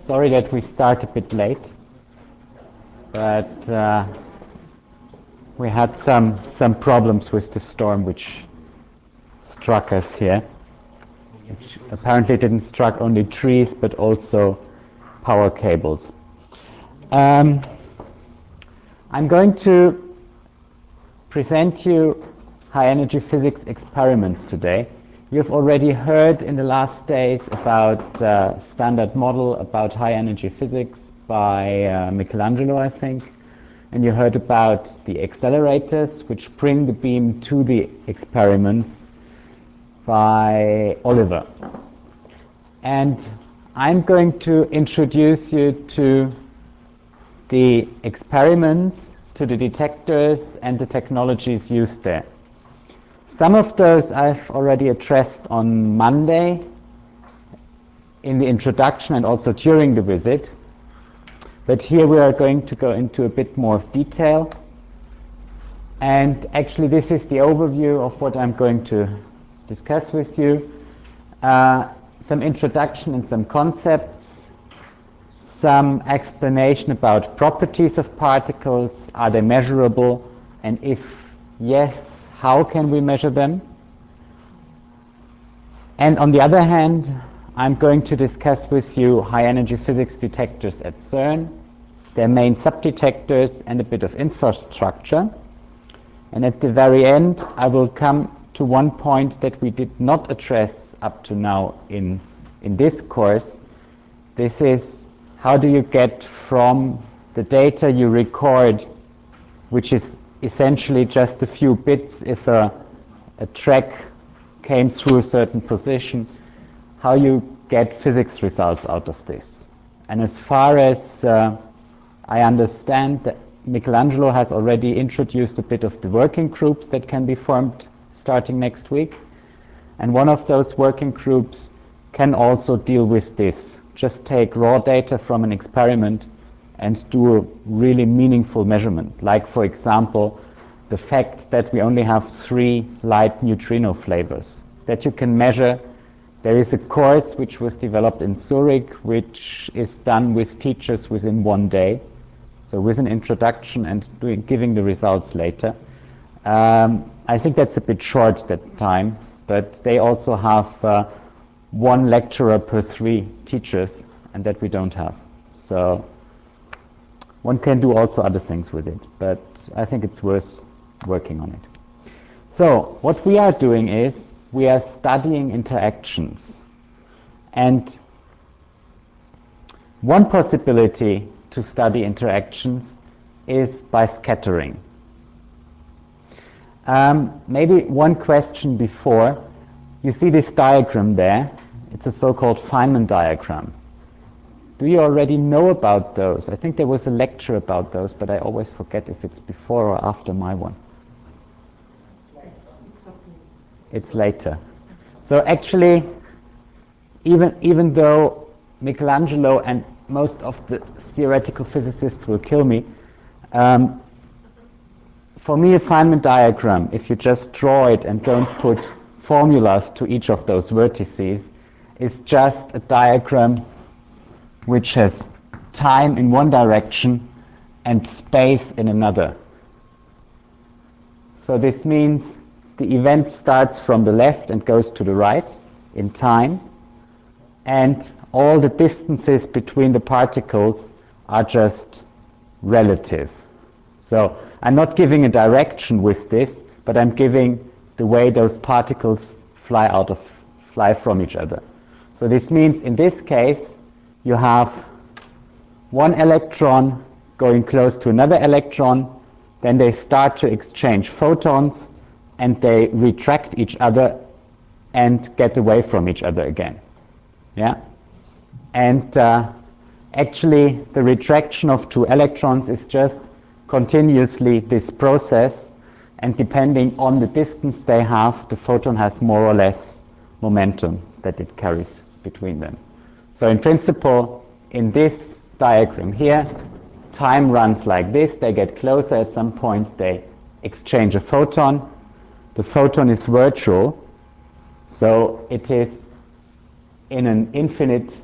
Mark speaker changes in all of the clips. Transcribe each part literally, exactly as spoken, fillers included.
Speaker 1: Sorry that we start a bit late, but uh, we had some some problems with the storm which struck us here, which apparently didn't struck only trees but also power cables. Um, I'm going to present you high-energy physics experiments today. You've already heard in the last days about uh, standard model about high-energy physics by uh, Michelangelo, I think. And you heard about the accelerators, which bring the beam to the experiments, by Oliver. And I'm going to introduce you to the experiments, to the detectors, and the technologies used there. Some of those I've already addressed on Monday in the introduction and also during the visit. But here we are going to go into a bit more detail. And actually this is the overview of what I'm going to discuss with you. Uh, some introduction and some concepts, some explanation about properties of particles. Are they measurable? And if yes, how can we measure them? And on the other hand, I'm going to discuss with you high-energy physics detectors at CERN, their main subdetectors, and a bit of infrastructure. And at the very end, I will come to one point that we did not address up to now in, in this course. This is, how do you get from the data you record, which is essentially just a few bits if a, a track came through a certain position, how you get physics results out of this. And as far as uh, I understand, that Michelangelo has already introduced a bit of the working groups that can be formed starting next week. And one of those working groups can also deal with this. Just take raw data from an experiment and do a really meaningful measurement. Like, for example, the fact that we only have three light neutrino flavors that you can measure. There is a course which was developed in Zurich, which is done with teachers within one day. So with an introduction and doing, giving the results later. Um, I think that's a bit short, that time, but they also have uh, one lecturer per three teachers, and that we don't have. So one can do also other things with it, but I think it's worth working on it. So what we are doing is we are studying interactions. And one possibility to study interactions is by scattering. Um, maybe one question before. You see this diagram there. It's a so-called Feynman diagram. Do you already know about those? I think there was a lecture about those, but I always forget if it's before or after my one. It's later. So actually, even, even though Michelangelo and most of the theoretical physicists will kill me, um, for me a Feynman diagram, if you just draw it and don't put formulas to each of those vertices, is just a diagram which has time in one direction and space in another. So this means the event starts from the left and goes to the right in time, and all the distances between the particles are just relative. So I'm not giving a direction with this, but I'm giving the way those particles fly out of, fly from each other. So this means in this case, you have one electron going close to another electron, then they start to exchange photons, and they retract each other and get away from each other again. Yeah? And uh, actually, the retraction of two electrons is just continuously this process, and depending on the distance they have, the photon has more or less momentum that it carries between them. So in principle, in this diagram here, time runs like this. They get closer. At some point, they exchange a photon. The photon is virtual, so it is in an infinite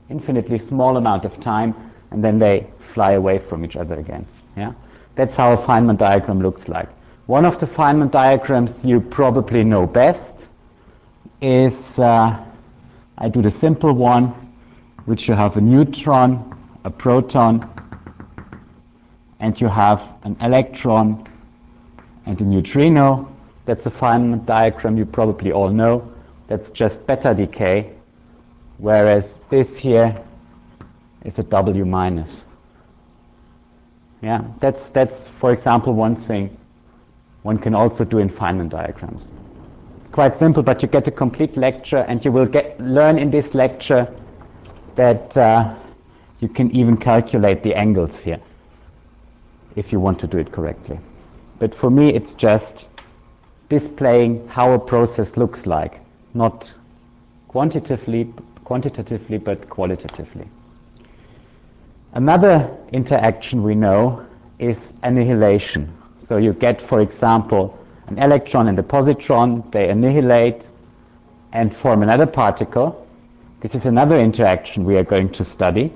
Speaker 1: infinitely small amount of time, and then they fly away from each other again. Yeah? That's how a Feynman diagram looks like. One of the Feynman diagrams you probably know best is, uh, I do the simple one, which you have a neutron, a proton, and you have an electron and a neutrino. That's a Feynman diagram you probably all know. That's just beta decay, whereas this here is a W minus. Yeah, that's, that's, for example, one thing one can also do in Feynman diagrams. It's quite simple, but you get a complete lecture, and you will get learn in this lecture that uh, you can even calculate the angles here if you want to do it correctly. But for me, it's just displaying how a process looks like, not quantitatively, quantitatively, but qualitatively. Another interaction we know is annihilation. So you get, for example, an electron and a positron, they annihilate and form another particle. This is another interaction we are going to study.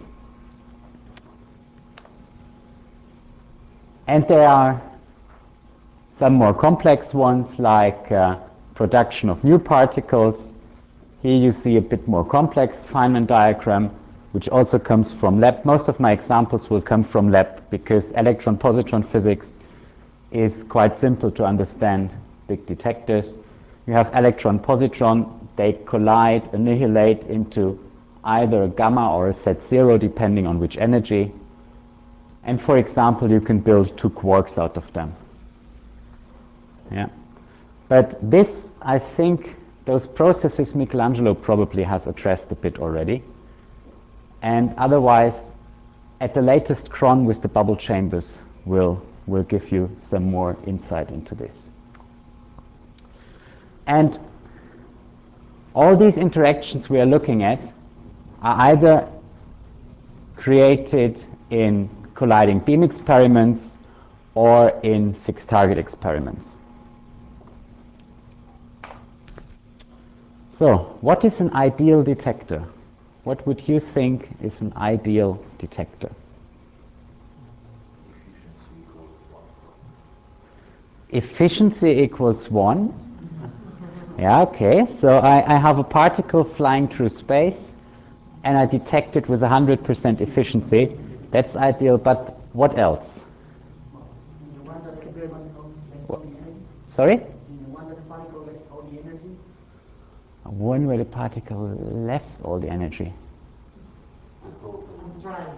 Speaker 1: And there are some more complex ones, like uh, production of new particles. Here you see a bit more complex Feynman diagram, which also comes from lab. Most of my examples will come from lab, because electron-positron physics is quite simple to understand big detectors. You have electron-positron, they collide, annihilate into either a gamma or a set zero, depending on which energy. And for example, you can build two quarks out of them. Yeah. But this, I think, those processes Michelangelo probably has addressed a bit already. And otherwise, at the latest cron with the bubble chambers, will will give you some more insight into this. And all these interactions we are looking at are either created in colliding beam experiments or in fixed target experiments. So, what is an ideal detector? What would you think is an ideal detector? Efficiency equals one. Yeah, okay. So I, I have a particle flying through space, and I detect it with one hundred percent efficiency. That's ideal, but what else? What? Sorry? One where the particle left all the energy. I'm trying.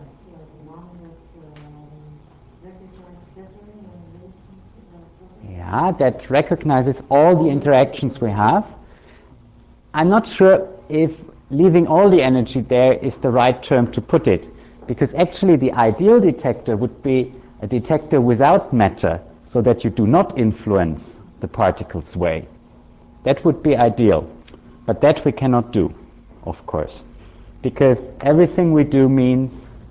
Speaker 1: Yeah, that recognizes all the interactions we have. I'm not sure if leaving all the energy there is the right term to put it, because actually the ideal detector would be a detector without matter, so that you do not influence the particle's way. That would be ideal, but that we cannot do, of course, because everything we do means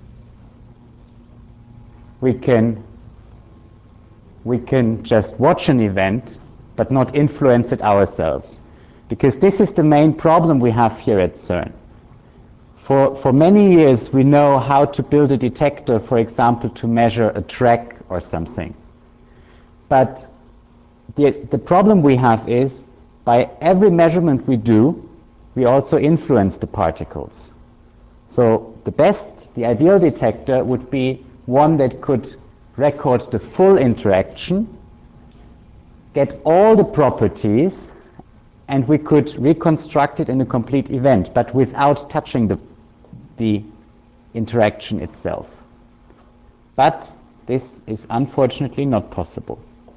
Speaker 1: we can we can just watch an event, but not influence it ourselves. Because this is the main problem we have here at CERN. For, for many years, we know how to build a detector, for example, to measure a track or something. But the, the problem we have is, by every measurement we do, we also influence the particles. So the best, the ideal detector would be one that could record the full interaction, get all the properties, and we could reconstruct it in a complete event, but without touching the, the interaction itself. But this is unfortunately not possible.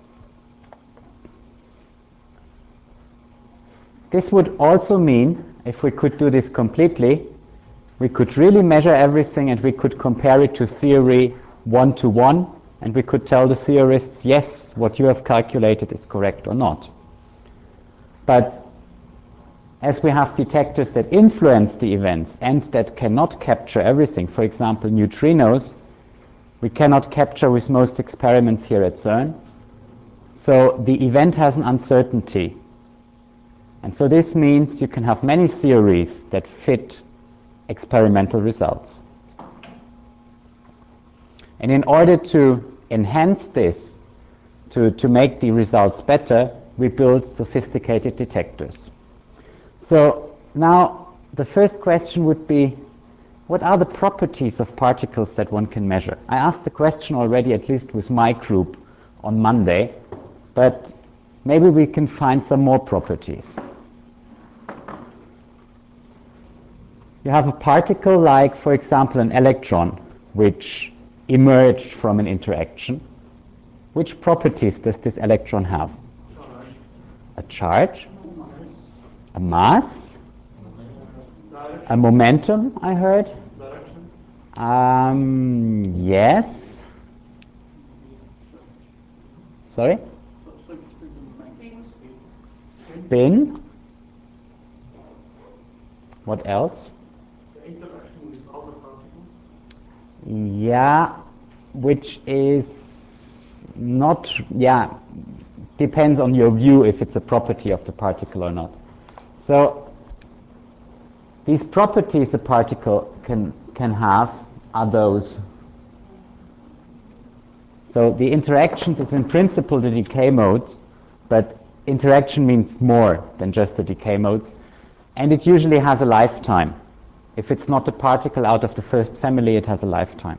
Speaker 1: This would also mean, if we could do this completely, we could really measure everything, and we could compare it to theory one to one, and we could tell the theorists, yes, what you have calculated is correct or not. But as we have detectors that influence the events and that cannot capture everything, for example, neutrinos, we cannot capture with most experiments here at CERN. So the event has an uncertainty. And so this means you can have many theories that fit experimental results. And in order to enhance this, to, to make the results better, we build sophisticated detectors. So now the first question would be, what are the properties of particles that one can measure? I asked the question already, at least with my group, on Monday, but maybe we can find some more properties. You have a particle like, for example, an electron, which emerged from an interaction. Which properties does this electron have?
Speaker 2: Charge.
Speaker 1: A charge, a mass,
Speaker 2: Direction.
Speaker 1: a momentum, I heard.
Speaker 2: Direction.
Speaker 1: Um, yes. Sorry? Spin. What else?
Speaker 2: The interaction with other particles.
Speaker 1: Yeah, which is not, yeah, depends on your view if it's a property of the particle or not. So these properties a particle can, can have are those. So the interactions is in principle the decay modes, but interaction means more than just the decay modes, and it usually has a lifetime. If it's not a particle out of the first family, it has a lifetime.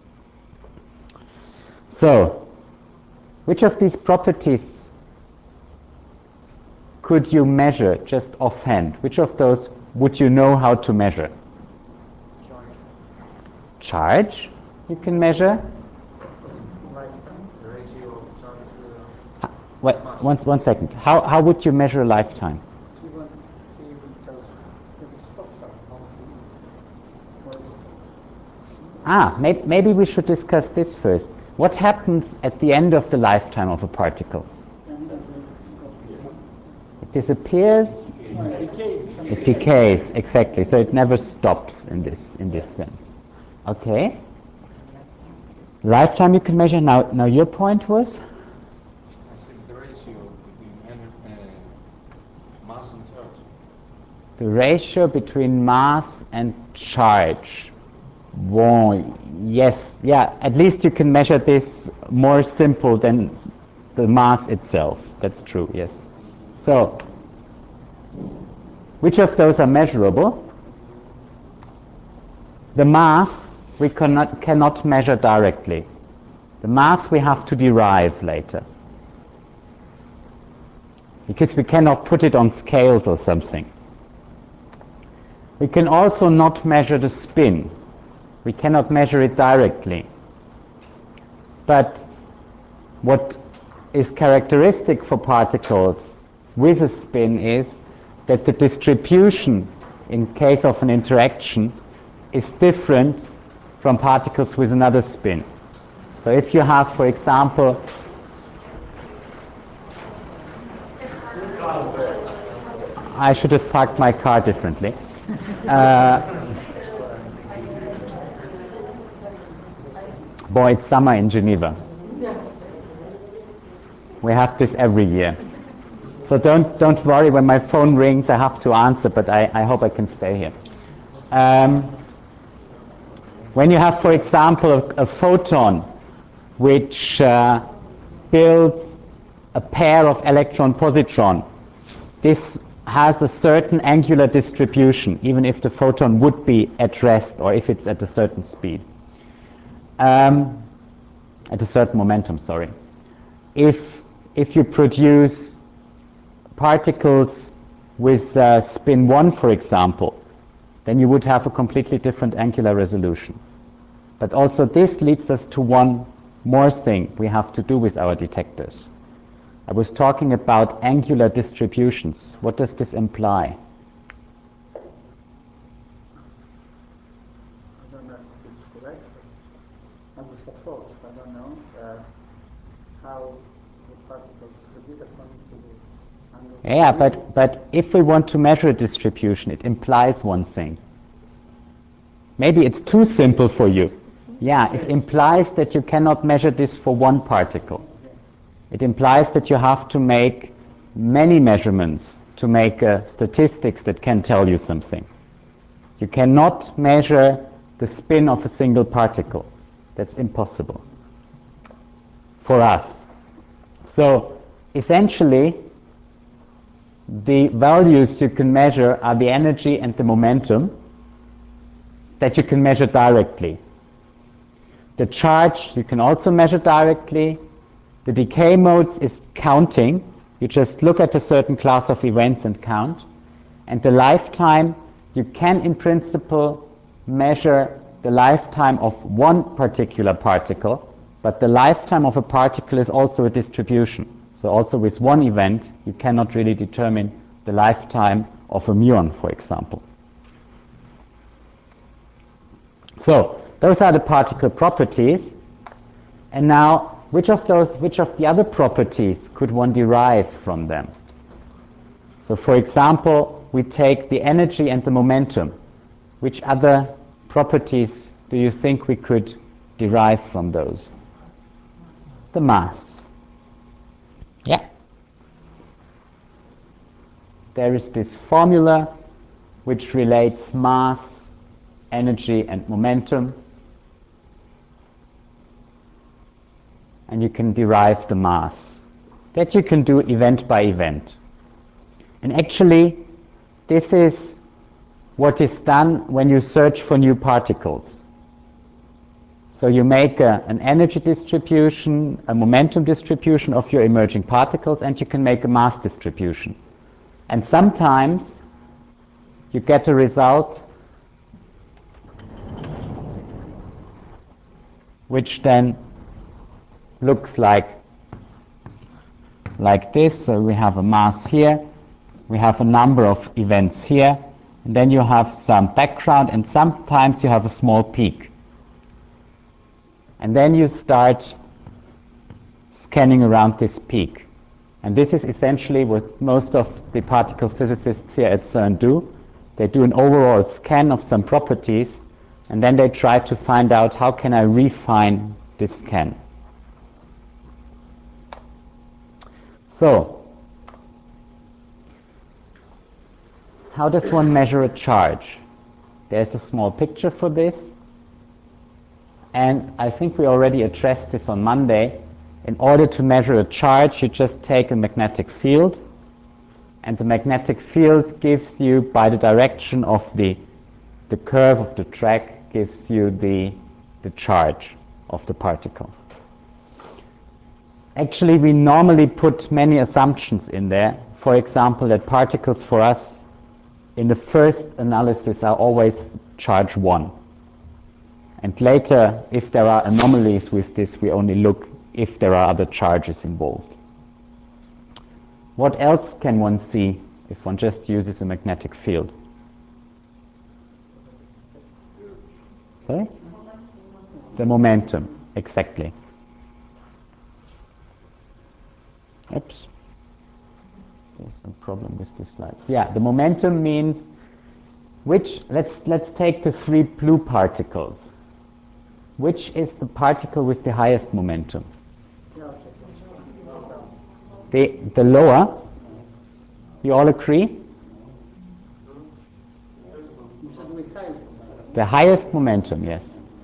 Speaker 1: So, which of these properties could you measure just offhand? Which of those would you know how to measure?
Speaker 2: Charge.
Speaker 1: Charge, you can measure.
Speaker 2: Lifetime. The ratio of charge to
Speaker 1: Wait, one, one second. How, how would you measure a lifetime?
Speaker 2: C one, C because if it stops at
Speaker 1: Ah, may, maybe we should discuss this first. What happens at the end of the lifetime of a particle? It disappears.
Speaker 2: it decays.
Speaker 1: It decays, exactly. So it never stops in this in this sense. Okay. Lifetime you can measure. Now, now your point was?
Speaker 3: I think the ratio between ener- uh, mass and charge.
Speaker 1: The ratio between mass and charge. Well, yes, yeah, at least you can measure this more simple than the mass itself. That's true, yes. So, which of those are measurable? The mass we cannot, cannot measure directly. The mass we have to derive later. Because we cannot put it on scales or something. We can also not measure the spin. We cannot measure it directly. But what is characteristic for particles with a spin is that the distribution in case of an interaction is different from particles with another spin. So if you have, for example, I should have parked my car differently. Uh, Boy, it's summer in Geneva. We have this every year. So don't don't worry when my phone rings, I have to answer, but I, I hope I can stay here. Um, when you have, for example, a, a photon which uh, builds a pair of electron-positron, this has a certain angular distribution, even if the photon would be at rest or if it's at a certain speed. Um, at a certain momentum, sorry. If, if you produce particles with uh, spin one, for example, then you would have a completely different angular resolution. But also this leads us to one more thing we have to do with our detectors. I was talking about angular distributions. What does this imply?
Speaker 2: I don't know if it's correct, but I would have thought, I don't know, uh, how the particles distribute according to the angle.
Speaker 1: Yeah, but, but if we want to measure a distribution, it implies one thing. Maybe it's too simple for you. Yeah, it implies that you cannot measure this for one particle. It implies that you have to make many measurements to make uh, statistics that can tell you something. You cannot measure the spin of a single particle. That's impossible for us. So essentially, the values you can measure are the energy and the momentum that you can measure directly. The charge you can also measure directly. The decay modes is counting. You just look at a certain class of events and count. And the lifetime, you can in principle measure the lifetime of one particular particle, but the lifetime of a particle is also a distribution. So also with one event, you cannot really determine the lifetime of a muon, for example. So those are the particle properties. And now, which of those, which of the other properties could one derive from them? So for example, we take the energy and the momentum. Which other properties do you think we could derive from those? The mass. Yeah. There is this formula which relates mass, energy, and momentum. And you can derive the mass. That you can do event by event. And actually, this is what is done when you search for new particles. So you make a, an energy distribution, a momentum distribution of your emerging particles, and you can make a mass distribution. And sometimes you get a result which then looks like like this. So we have a mass here, we have a number of events here, and then you have some background, and sometimes you have a small peak. And then you start scanning around this peak. And this is essentially what most of the particle physicists here at CERN do. They do an overall scan of some properties, and then they try to find out how can I refine this scan. So, how does one measure a charge? There's a small picture for this. And I think we already addressed this on Monday. In order to measure a charge, you just take a magnetic field. And the magnetic field gives you, by the direction of the, the curve of the track, gives you the, the charge of the particle. Actually, we normally put many assumptions in there. For example, that particles for us in the first analysis are always charge one. And later, if there are anomalies with this, we only look if there are other charges involved. What else can one see if one just uses a magnetic field? Sorry? The momentum, exactly. Oops. There's some problem with this slide. Yeah, the momentum means which, let's, let's take the three blue particles. Which is the particle with the highest momentum? The, the lower? You all agree? The highest momentum, yes.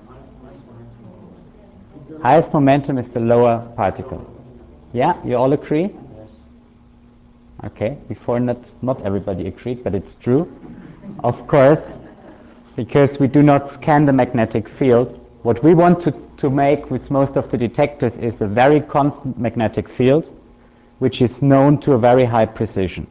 Speaker 1: Highest momentum is the lower particle. Yeah, you all agree? Okay, before not, not everybody agreed, but it's true. Of course, because we do not scan the magnetic field. What we want to, to make with most of the detectors is a very constant magnetic field, which is known to a very high precision.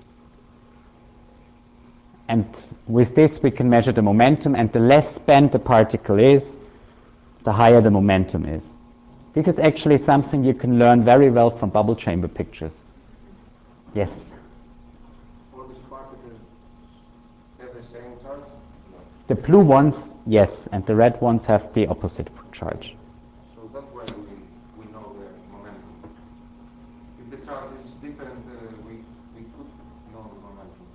Speaker 1: And with this we can measure the momentum, and the less spent the particle is, the higher the momentum is. This is actually something you can learn very well from bubble chamber pictures. Yes?
Speaker 3: All these particles have the same charge? No.
Speaker 1: The blue ones, yes, and the red ones have the opposite charge.
Speaker 3: So that's why we, we know the momentum. If the charge is different, uh, we, we could know the momentum.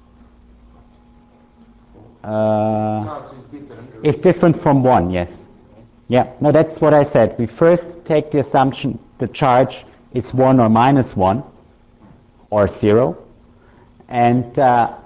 Speaker 1: Uh,
Speaker 3: Charge is different.
Speaker 1: it's different from one, yes. Yeah, no, that's what I said. We first take the assumption the charge is one or minus one, or zero. And uh,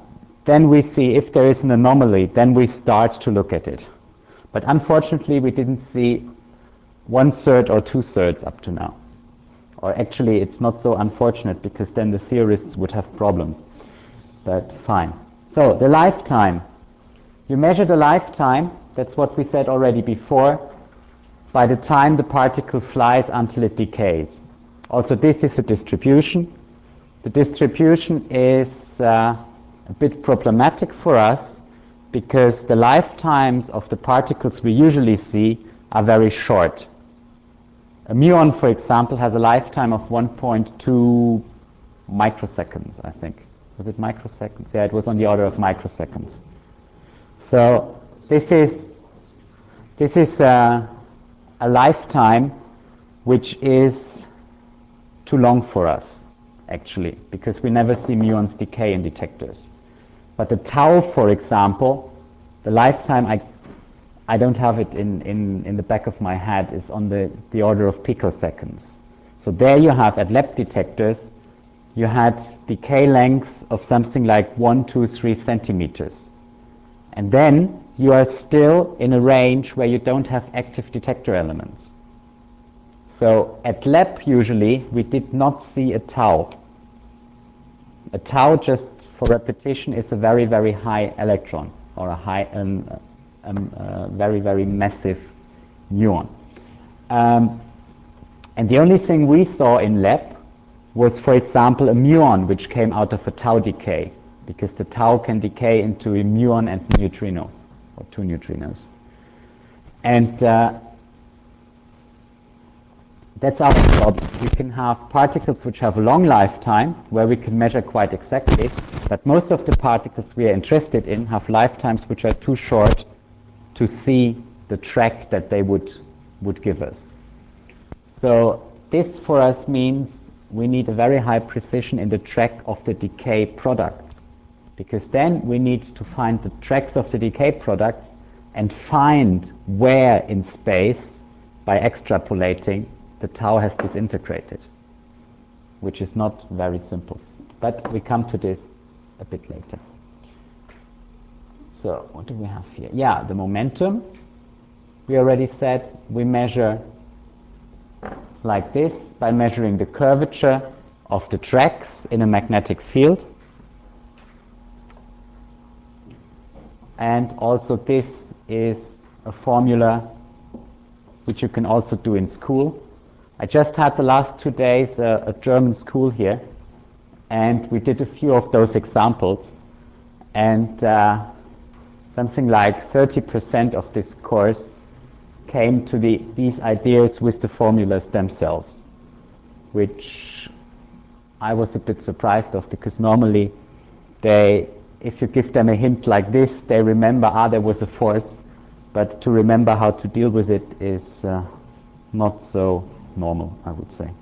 Speaker 1: then we see if there is an anomaly, then we start to look at it. But unfortunately, we didn't see one third or two thirds up to now. Or actually, it's not so unfortunate because then the theorists would have problems. But fine. So the lifetime. You measure the lifetime, that's what we said already before, by the time the particle flies until it decays. Also, this is a distribution. The distribution is uh, a bit problematic for us because the lifetimes of the particles we usually see are very short. A muon, for example, has a lifetime of one point two microseconds, I think. Was it microseconds? Yeah, it was on the order of microseconds. So this is this is a, a lifetime which is too long for us, actually, because we never see muons decay in detectors. But the tau, for example, the lifetime, I I don't have it in, in, in the back of my head, is on the, the order of picoseconds. So there you have, at lab detectors, you had decay lengths of something like one, two, three centimeters. And then you are still in a range where you don't have active detector elements. So at lab, usually, we did not see a tau. A tau, just for repetition, is a very, very high electron, or a high, um, um, uh, very, very massive muon. Um, and the only thing we saw in lab was, for example, a muon which came out of a tau decay, because the tau can decay into a muon and a neutrino, or two neutrinos. And uh, that's our problem. We can have particles which have a long lifetime, where we can measure quite exactly, but most of the particles we are interested in have lifetimes which are too short to see the track that they would, would give us. So this for us means we need a very high precision in the track of the decay products, because then we need to find the tracks of the decay products and find where in space, by extrapolating, the tau has disintegrated, which is not very simple. But we come to this a bit later. So what do we have here? Yeah, the momentum. We already said we measure like this by measuring the curvature of the tracks in a magnetic field. And also this is a formula which you can also do in school. I just had the last two days uh, a German school here, and we did a few of those examples, and uh, something like thirty percent of this course came to the, these ideas with the formulas themselves, which I was a bit surprised of, because normally they, if you give them a hint like this, they remember, ah, there was a force, but to remember how to deal with it is uh, not so normal, I would say.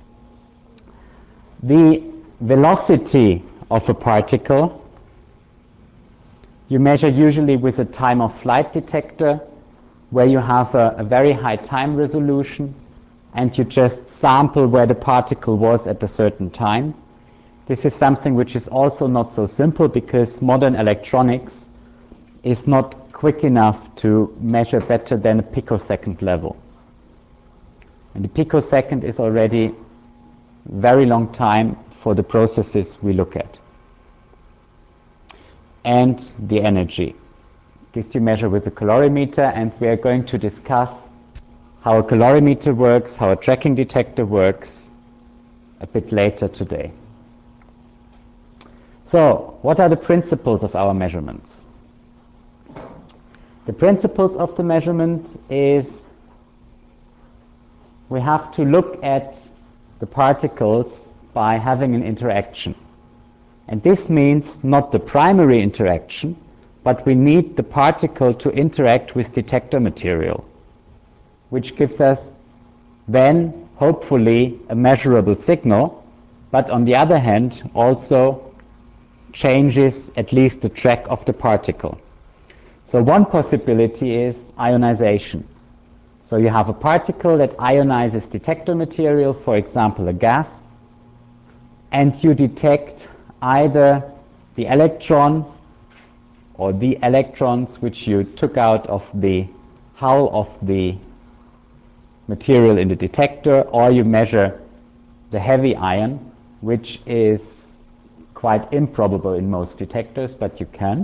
Speaker 1: The velocity of a particle you measure usually with a time of flight detector, where you have a, a very high time resolution, and you just sample where the particle was at a certain time. This is something which is also not so simple, because modern electronics is not quick enough to measure better than a picosecond level. And the picosecond is already very long time for the processes we look at. And the energy. This you measure with a calorimeter, and we are going to discuss how a calorimeter works, how a tracking detector works, a bit later today. So, what are the principles of our measurements? The principles of the measurement is we have to look at the particles by having an interaction. And this means not the primary interaction, but we need the particle to interact with detector material, which gives us then, hopefully, a measurable signal, but on the other hand, also changes at least the track of the particle. So one possibility is ionization. So you have a particle that ionizes detector material, for example a gas, and you detect either the electron or the electrons which you took out of the hull of the material in the detector, or you measure the heavy ion, which is quite improbable in most detectors, but you can.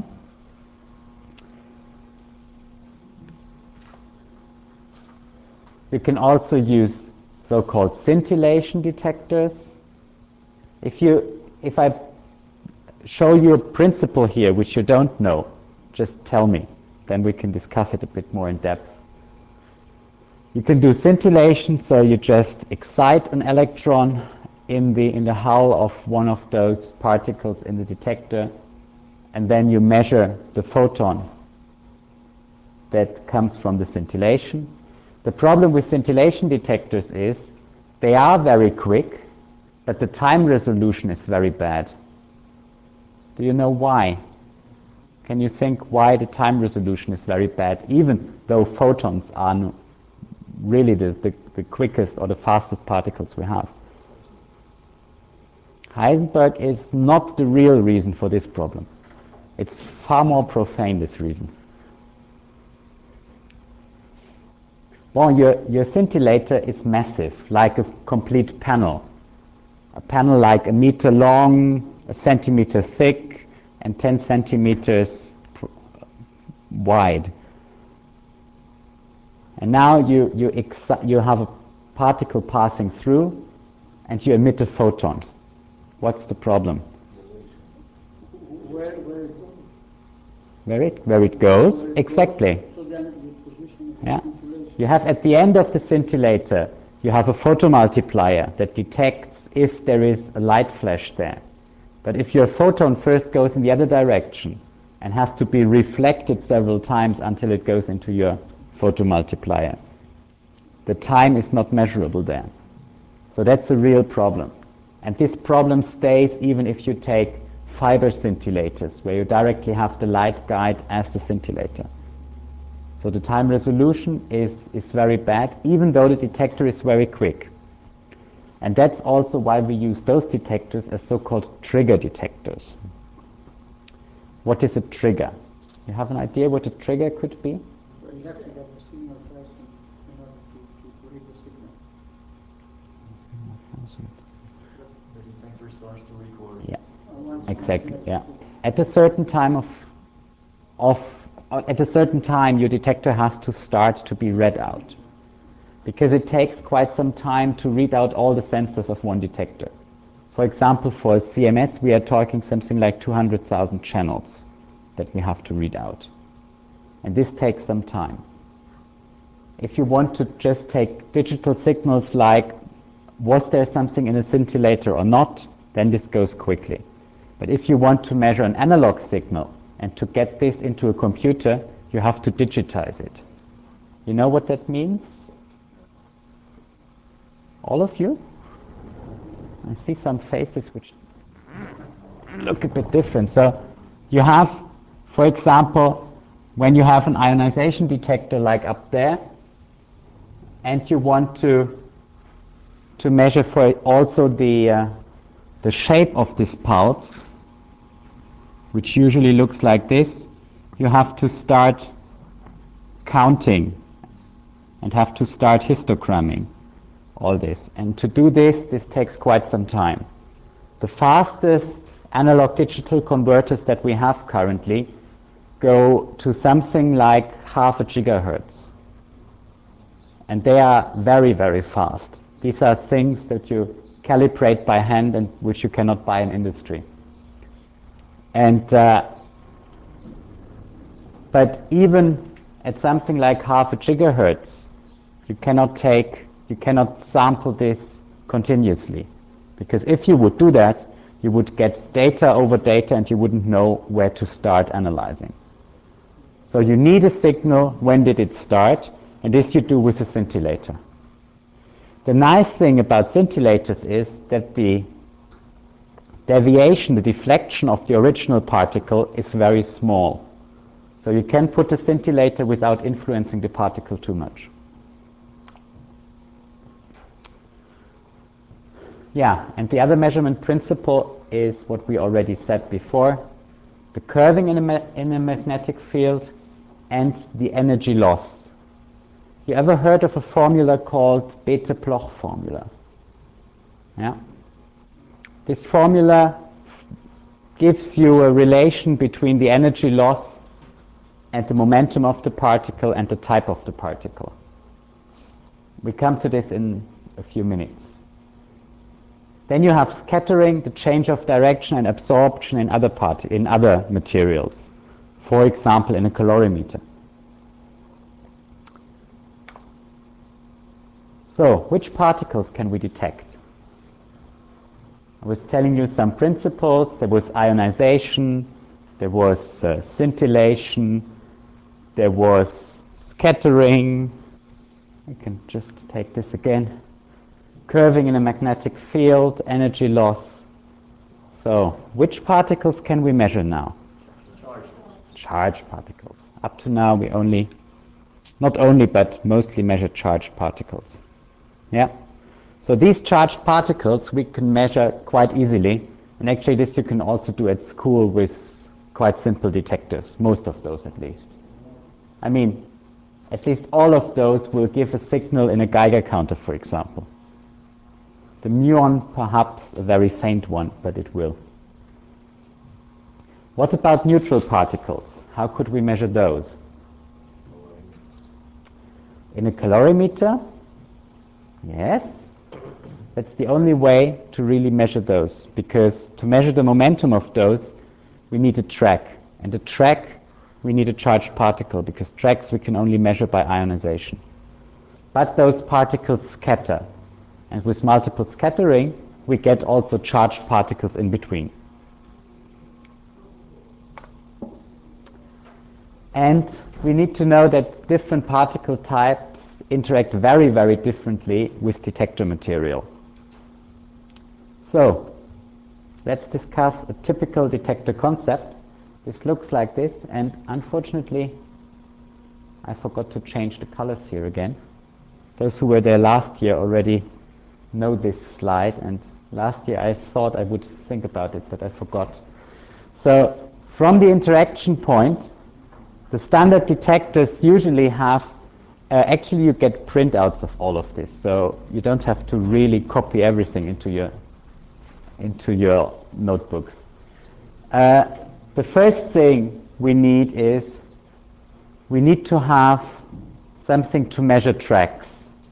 Speaker 1: You can also use so-called scintillation detectors. If you, if I show you a principle here which you don't know, just tell me, then we can discuss it a bit more in depth. You can do scintillation, so you just excite an electron in the in the hull of one of those particles in the detector, and then you measure the photon that comes from the scintillation. The problem with scintillation detectors is they are very quick, but the time resolution is very bad. Do you know why? Can you think why the time resolution is very bad, even though photons are really the, the, the quickest or the fastest particles we have? Heisenberg is not the real reason for this problem. It's far more profane, this reason. Well, your, your scintillator is massive, like a complete panel. A panel like a meter long, a centimeter thick, and ten centimeters pr- wide. And now you, you, exi- you have a particle passing through, and you emit a photon. What's the problem?
Speaker 2: Where, where it goes?
Speaker 1: Where it, where it goes?
Speaker 2: Where it
Speaker 1: exactly.
Speaker 2: goes, so then the position of
Speaker 1: Yeah.
Speaker 2: the scintillation.
Speaker 1: You have at the end of the scintillator, you have a photomultiplier that detects if there is a light flash there. But if your photon first goes in the other direction and has to be reflected several times until it goes into your photomultiplier, the time is not measurable there. So that's a real problem. And this problem stays even if you take fiber scintillators, where you directly have the light guide as the scintillator. So the time resolution is, is very bad, even though the detector is very quick. And that's also why we use those detectors as so-called trigger detectors. What is a trigger? You have an idea what a trigger could be?
Speaker 2: Well, you have to get the signal present in order to, to, to read the signal.
Speaker 4: The detector starts to record.
Speaker 1: Yeah,
Speaker 2: Uh, once
Speaker 1: exactly.
Speaker 2: you
Speaker 1: Yeah,
Speaker 2: get to-
Speaker 1: at a certain time of, of uh, at a certain time, your detector has to start to be read out, because it takes quite some time to read out all the sensors of one detector. For example, for C M S, we are talking something like two hundred thousand channels that we have to read out, and this takes some time. If you want to just take digital signals like was there something in a scintillator or not, then this goes quickly. But if you want to measure an analog signal and to get this into a computer, you have to digitize it. You know what that means? All of you? I see some faces which look a bit different. So you have, for example, when you have an ionization detector like up there, and you want to to measure for also the uh, the shape of this pulse, which usually looks like this, you have to start counting and have to start histogramming all this. And to do this, this takes quite some time. The fastest analog digital converters that we have currently go to something like half a gigahertz. And they are very, very fast. These are things that you calibrate by hand and which you cannot buy in industry. And uh, but even at something like half a gigahertz, you cannot take, you cannot sample this continuously, because if you would do that, you would get data over data and you wouldn't know where to start analyzing. So you need a signal, when did it start, and this you do with a scintillator. The nice thing about scintillators is that the deviation, the deflection of the original particle is very small. So you can put a scintillator without influencing the particle too much. Yeah, and the other measurement principle is what we already said before. the curving in a, ma- in a magnetic field, and the energy loss. You ever heard of a formula called Bethe-Bloch formula? Yeah. This formula gives you a relation between the energy loss and the momentum of the particle and the type of the particle. We come to this in a few minutes. Then you have scattering, the change of direction, and absorption in other part- in other materials. For example, in a calorimeter. So, which particles can we detect? I was telling you some principles. There was ionization, there was uh, scintillation, there was scattering. I can just take this again. Curving in a magnetic field, energy loss. So, which particles can we measure now?
Speaker 4: Charge.
Speaker 1: Charged particles. Up to now we only, not only, but mostly measure charged particles. Yeah? So these charged particles we can measure quite easily, and actually this you can also do at school with quite simple detectors, most of those at least. I mean, at least all of those will give a signal in a Geiger counter, for example. The muon, perhaps a very faint one, but it will. What about neutral particles? How could we measure those? In a calorimeter? Yes. That's the only way to really measure those, because to measure the momentum of those, we need a track. And a track, we need a charged particle, because tracks we can only measure by ionization. But those particles scatter. And with multiple scattering, we get also charged particles in between. And we need to know that different particle types interact very, very differently with detector material. So, let's discuss a typical detector concept. This looks like this, and unfortunately, I forgot to change the colors here again. Those who were there last year already know this slide, and last year I thought I would think about it, but I forgot. So, from the interaction point, the standard detectors usually have, uh, actually you get printouts of all of this, so you don't have to really copy everything into your, into your notebooks. Uh, the first thing we need is, we need to have something to measure tracks.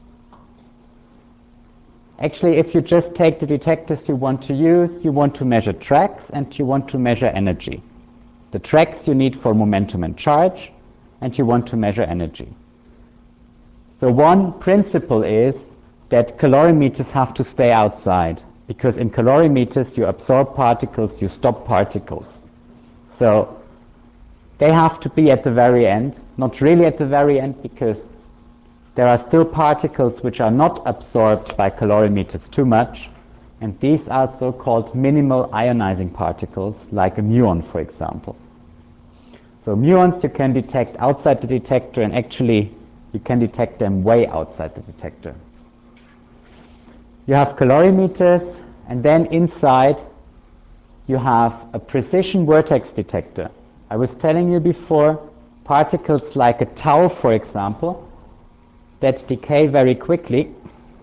Speaker 1: Actually, if you just take the detectors you want to use, you want to measure tracks and you want to measure energy. The tracks you need for momentum and charge, and you want to measure energy. So one principle is that calorimeters have to stay outside, because in calorimeters you absorb particles, you stop particles. So they have to be at the very end, not really at the very end, because there are still particles which are not absorbed by calorimeters too much, and these are so-called minimal ionizing particles, like a muon, for example. So muons you can detect outside the detector, and actually you can detect them way outside the detector. You have calorimeters, and then inside you have a precision vertex detector. I was telling you before, particles like a tau, for example, that decay very quickly.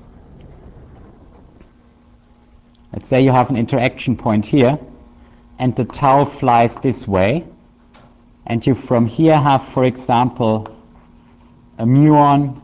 Speaker 1: Let's say you have an interaction point here, and the tau flies this way, and you from here have, for example, a muon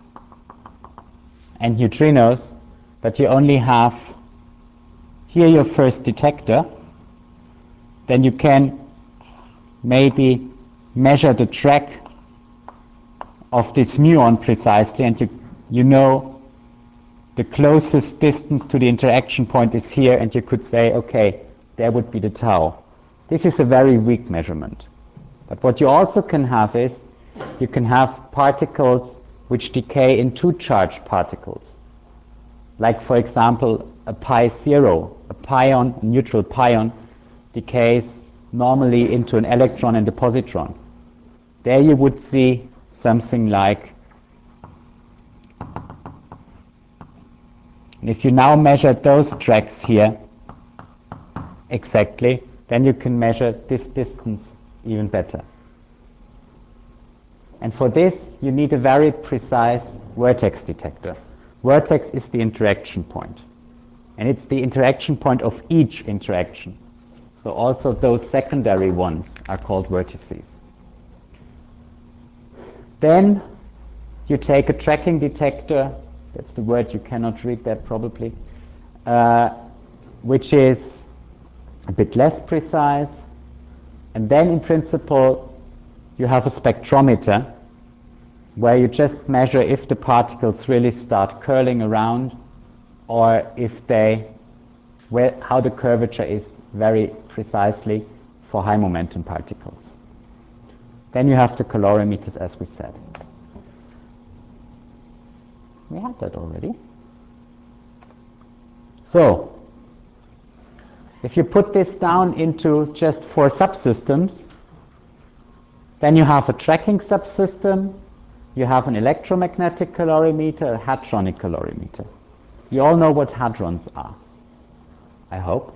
Speaker 1: and neutrinos, but you only have here your first detector. Then you can maybe measure the track of this muon precisely, and you, you know the closest distance to the interaction point is here, and you could say, okay, there would be the tau. This is a very weak measurement. But what you also can have is, you can have particles which decay in two charged particles. Like, for example, a pi zero, a pion, a neutral pion, decays normally into an electron and a positron. There you would see something like, and if you now measure those tracks here exactly, then you can measure this distance even better. And for this, you need a very precise vertex detector. Vertex is the interaction point. And it's the interaction point of each interaction. So also those secondary ones are called vertices. Then you take a tracking detector, that's the word, you cannot read that probably, uh, which is a bit less precise. And then in principle, you have a spectrometer where you just measure if the particles really start curling around or if they, where, how the curvature is very precisely for high momentum particles. Then you have the calorimeters, as we said. We had that already. So, if you put this down into just four subsystems, then you have a tracking subsystem, you have an electromagnetic calorimeter, a hadronic calorimeter. You all know what hadrons are, I hope.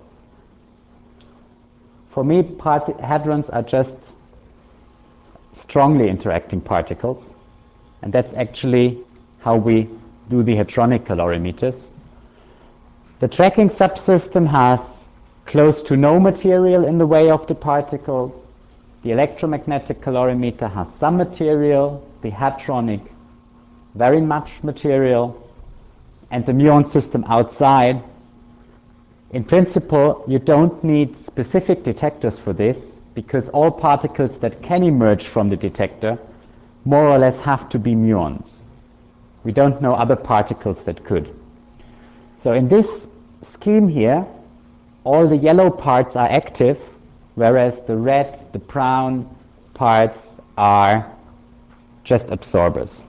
Speaker 1: For me, part- hadrons are just strongly interacting particles, and that's actually how we do the hadronic calorimeters. The tracking subsystem has close to no material in the way of the particles. The electromagnetic calorimeter has some material, the hadronic very much material, and the muon system outside. In principle, you don't need specific detectors for this, because all particles that can emerge from the detector more or less have to be muons. We don't know other particles that could. So in this scheme here, all the yellow parts are active, whereas the red, the brown parts are just absorbers.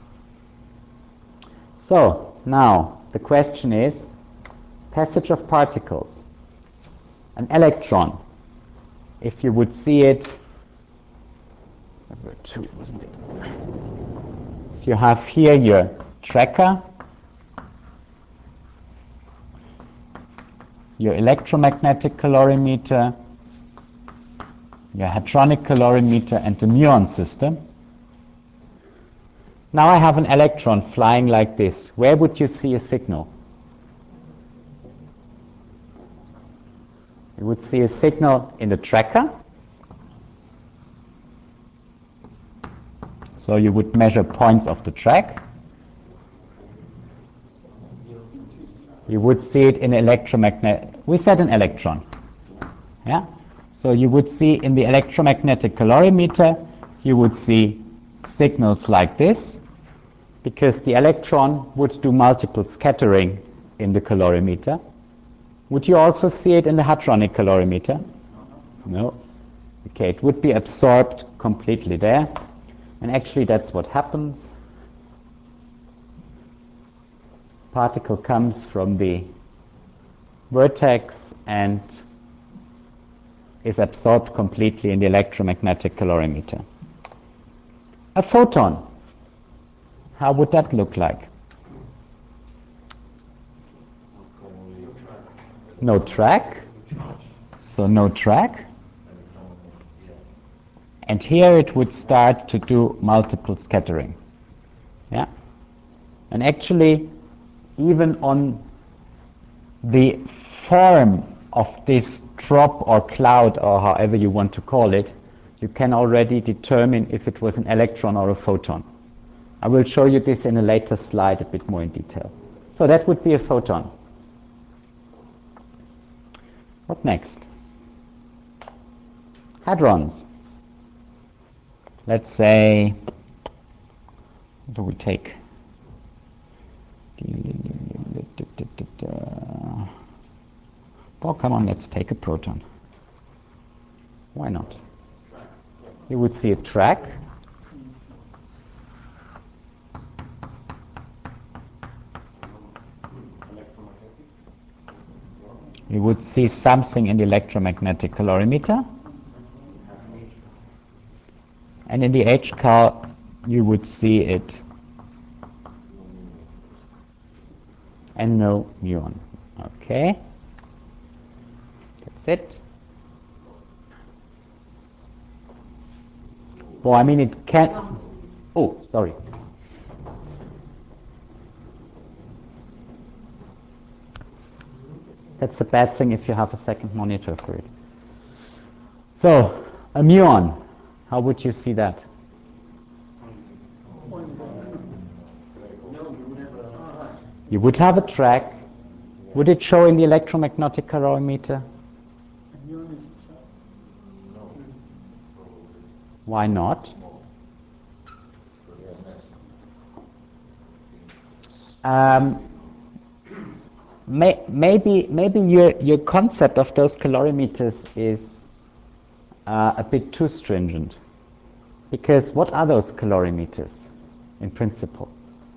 Speaker 1: So now the question is, passage of particles. An electron, if you would see it, number two, wasn't it? If you have here your tracker, your electromagnetic calorimeter, your hadronic calorimeter, and the muon system. Now I have an electron flying like this. Where would you see a signal? You would see a signal in the tracker. So you would measure points of the track. You would see it in electromagnetic. We said an electron. Yeah? So you would see in the electromagnetic calorimeter, you would see signals like this, because the electron would do multiple scattering in the calorimeter. Would you also see it in the hadronic calorimeter? No. Okay, it would be absorbed completely there. And actually that's what happens. Particle comes from the vertex and is absorbed completely in the electromagnetic calorimeter. A photon, how would that look like? No track, so no track. And here it would start to do multiple scattering. Yeah? And actually, even on the form of this drop or cloud, or however you want to call it, you can already determine if it was an electron or a photon. I will show you this in a later slide a bit more in detail. So that would be a photon. What next? Hadrons. Let's say, what do we take? Oh, come on, let's take a proton. Why not? You would see a track. You would see something in the electromagnetic calorimeter. And in the H-cal, you would see it. And no muon. Okay. That's it. Well, I mean, it can't. Oh, sorry. That's a bad thing if you have a second monitor for it. So, a muon, how would you see that? You would have a track. Would it show in the electromagnetic calorimeter? Why not? Um, may, maybe maybe your your concept of those calorimeters is uh, a bit too stringent. Because what are those calorimeters in principle?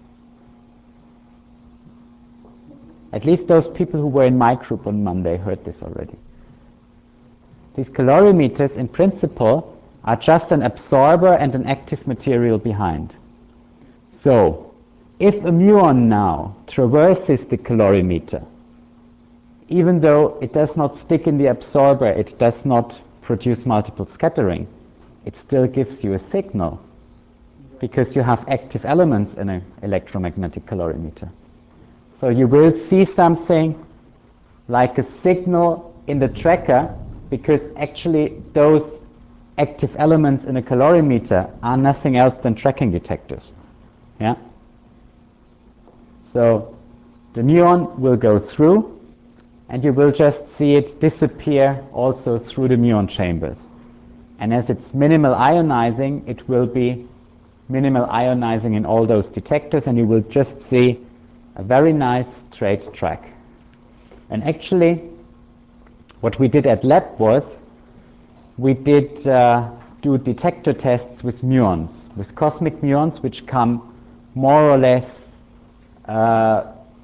Speaker 1: At least those people who were in my group on Monday heard this already. These calorimeters in principle are just an absorber and an active material behind. So, if a muon now traverses the calorimeter, even though it does not stick in the absorber, it does not produce multiple scattering, it still gives you a signal because you have active elements in an electromagnetic calorimeter. So you will see something like a signal in the tracker because actually those active elements in a calorimeter are nothing else than tracking detectors. Yeah? So the muon will go through and you will just see it disappear also through the muon chambers. And as it's minimal ionizing, it will be minimal ionizing in all those detectors and you will just see a very nice straight track. And actually, what we did at lab was we did uh, do detector tests with muons, with cosmic muons, which come more or less uh,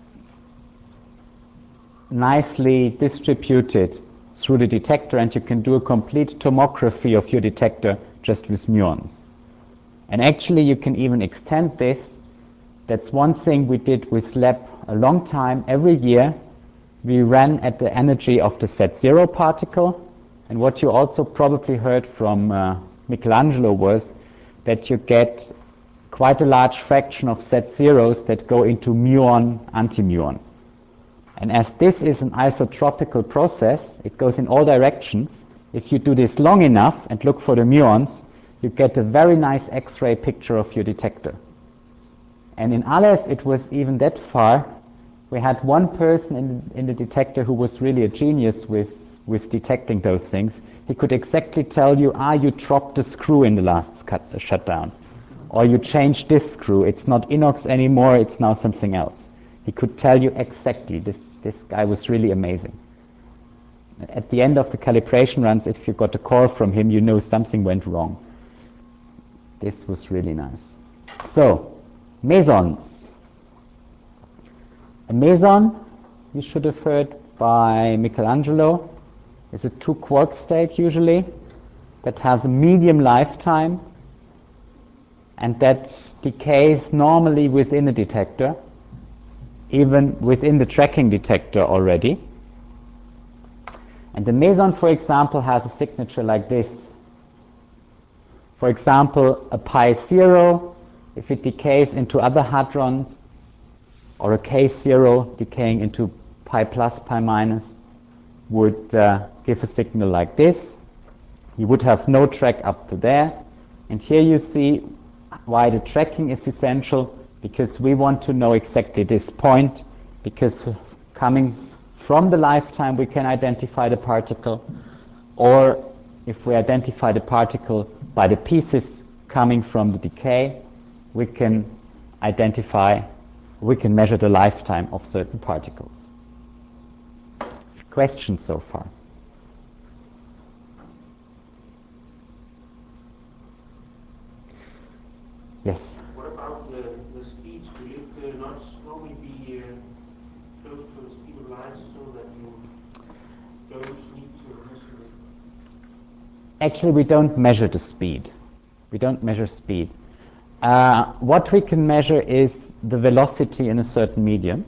Speaker 1: nicely distributed through the detector, and you can do a complete tomography of your detector just with muons. And actually, you can even extend this. That's one thing we did with lab a long time. Every year, we ran at the energy of the Z zero particle. And what you also probably heard from uh, Michelangelo was that you get quite a large fraction of Z zeros that go into muon, antimuon. And as this is an isotropical process, it goes in all directions. If you do this long enough and look for the muons, you get a very nice X-ray picture of your detector. And in Aleph, it was even that far. We had one person in, in the detector who was really a genius with, with detecting those things. He could exactly tell you, ah, you dropped a screw in the last cut, uh, shutdown. Or you changed this screw. It's not inox anymore, it's now something else. He could tell you exactly. This, this guy was really amazing. At the end of the calibration runs, if you got a call from him, you know something went wrong. This was really nice. So, mesons. A meson, you should have heard by Michelangelo, is a two-quark state usually that has a medium lifetime and that decays normally within a detector, even within the tracking detector already. And the meson, for example, has a signature like this. For example, a pi zero, if it decays into other hadrons, or a K zero decaying into pi plus, pi minus, would uh, give a signal like this. You would have no track up to there. And here you see why the tracking is essential, because we want to know exactly this point, because coming from the lifetime we can identify the particle, or if we identify the particle by the pieces coming from the decay, we can identify we can measure the lifetime of certain particles. Questions so far? Yes?
Speaker 5: What about the, the speeds? Will it uh, not normally be uh, close to the speed of light so that you don't need to measure it?
Speaker 1: Actually, we don't measure the speed. We don't measure speed. Uh, what we can measure is the velocity in a certain medium,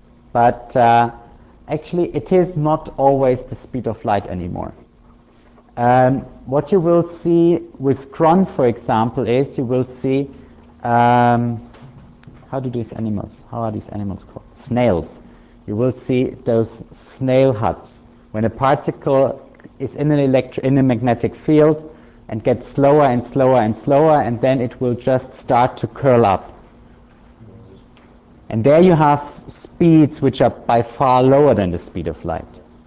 Speaker 1: but uh, actually it is not always the speed of light anymore. Um, what you will see with cron, for example, is you will see, um, how do these animals, how are these animals called? Snails. You will see those snail huts. When a particle is in an electro in a magnetic field and gets slower and slower and slower, and then it will just start to curl up. And there you have speeds which are by far lower than the speed of light.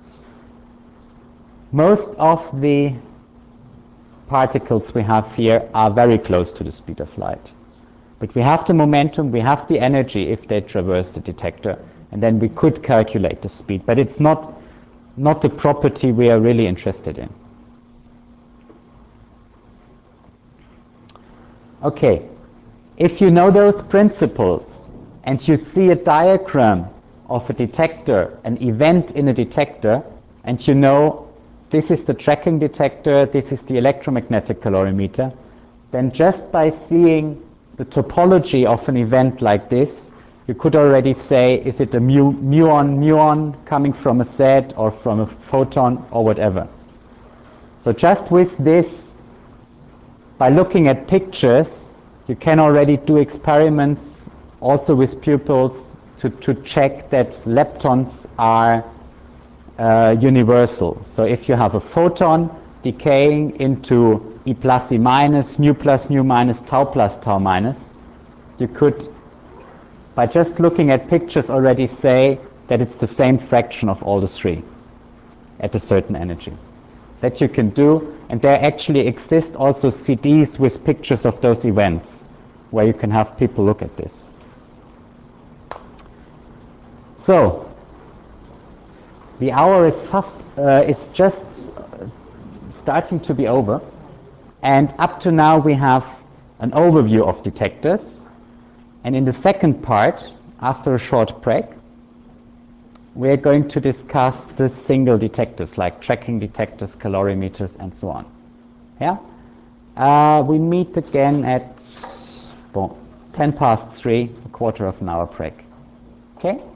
Speaker 1: Most of the particles we have here are very close to the speed of light. But we have the momentum, we have the energy if they traverse the detector, and then we could calculate the speed. But it's not, not the property we are really interested in. Okay, if you know those principles and you see a diagram of a detector, an event in a detector, and you know this is the tracking detector, this is the electromagnetic calorimeter, then just by seeing the topology of an event like this, you could already say, is it a mu muon, muon coming from a Z or from a photon or whatever. So just with this, by looking at pictures, you can already do experiments also with pupils to, to check that leptons are uh, universal. So if you have a photon decaying into E plus E minus, mu plus mu minus, tau plus tau minus, you could, by just looking at pictures, already say that it's the same fraction of all the three at a certain energy. That you can do, and there actually exist also C Ds with pictures of those events where you can have people look at this. So the hour is fast, uh, is just starting to be over, and up to now we have an overview of detectors, and in the second part, after a short break, we are going to discuss the single detectors like tracking detectors, calorimeters, and so on. Yeah, uh, we meet again at well, ten past three, a quarter of an hour break. Okay.